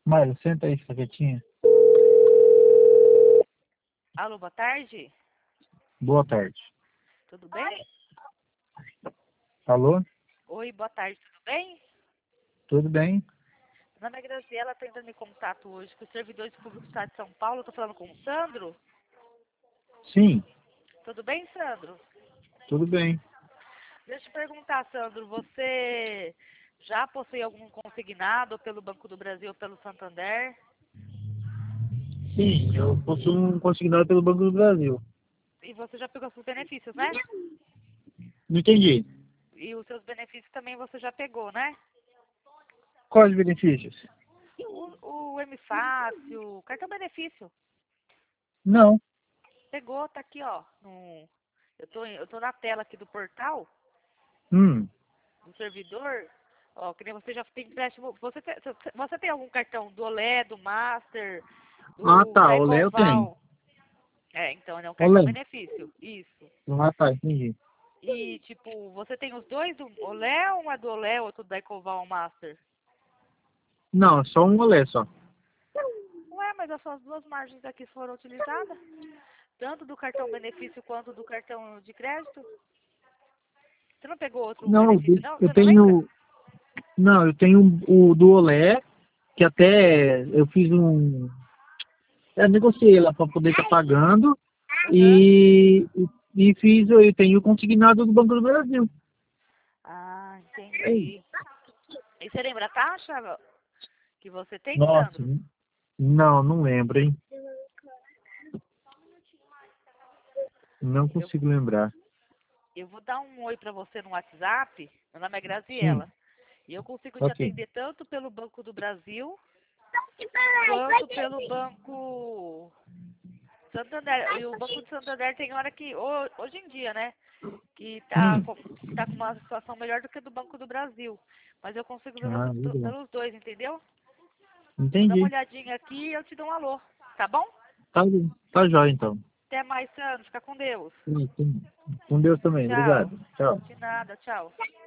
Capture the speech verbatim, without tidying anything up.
Mário, senta aí, fica quietinha. Alô, boa tarde. Boa tarde. Tudo bem? Alô? Oi, boa tarde, tudo bem? Tudo bem? Meu nome é Graziela, estou entrando em contato hoje com os servidores públicos do Estado de São Paulo. Estou falando com o Sandro. Sim, Tudo bem, Sandro? tudo bem. Deixa eu te perguntar, Sandro, você já possui algum consignado pelo Banco do Brasil ou pelo Santander? Sim, eu possuo um consignado pelo Banco do Brasil. E você já pegou seus benefícios, né? Não entendi. E os seus benefícios também você já pegou, né? Quais benefícios? O, o M Fácil, o cartão benefício. Não. Pegou, tá aqui, ó. No, eu, tô, eu tô na tela aqui do portal, Hum. do servidor. Ó, que nem você já tem empréstimo. Você tem, você tem algum cartão do Olé, do Master, Ah, do, tá. da Olé eu tenho. Ecoval? É, então, é um cartão Olé. benefício. Isso. Ah, tá. Entendi. E, tipo, você tem os dois do Olé, um é do Olé, outro da Ecoval Master? Não, é só um olé só. Ué, mas as suas duas margens aqui foram utilizadas? Tanto do cartão benefício quanto do cartão de crédito? Você não pegou outro Não, benefício, não? eu Você não lembra? tenho... Não, eu tenho o do olé, que até eu fiz um... Eu negociei lá para poder estar pagando Aham. e, e fiz, eu tenho o consignado do Banco do Brasil. Ah, Ei, entendi. E você lembra a taxa que você tem, nossa, Sandro? não, não lembro, hein? Não Eu, consigo lembrar. eu vou dar um oi pra você no WhatsApp. Meu nome é Sim, Graziela. E eu consigo te ok. atender tanto pelo Banco do Brasil quanto pelo Banco Santander. E o Banco de Santander tem hora que, ho- hoje em dia, né? Que tá, Hum. com- que tá com uma situação melhor do que a do Banco do Brasil. Mas eu consigo ver Ah, você do- legal. pelos dois, entendeu? Vou dar uma Entendi. olhadinha aqui e eu te dou um alô. Tá bom? Tá, tá jóia, então. Até mais, Sandro. Fica com Deus. Sim, sim. Com Deus também. Tchau. Obrigado. Tchau. De nada, tchau.